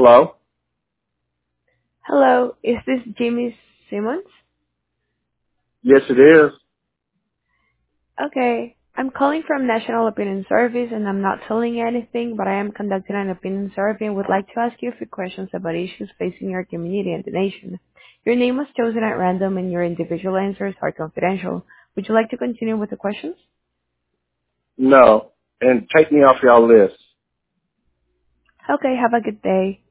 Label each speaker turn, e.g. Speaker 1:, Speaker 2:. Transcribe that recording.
Speaker 1: Hello?
Speaker 2: Hello, is this Jimmy Simmons?
Speaker 1: Yes, it is.
Speaker 2: Okay, I'm calling from National Opinion Service and I'm not telling you anything, but I am conducting an opinion survey and would like to ask you a few questions about issues facing your community and the nation. Your name was chosen at random and your individual answers are confidential. Would you like to continue with the questions?
Speaker 1: No. And take me off y'all list.
Speaker 2: Okay, have a good day.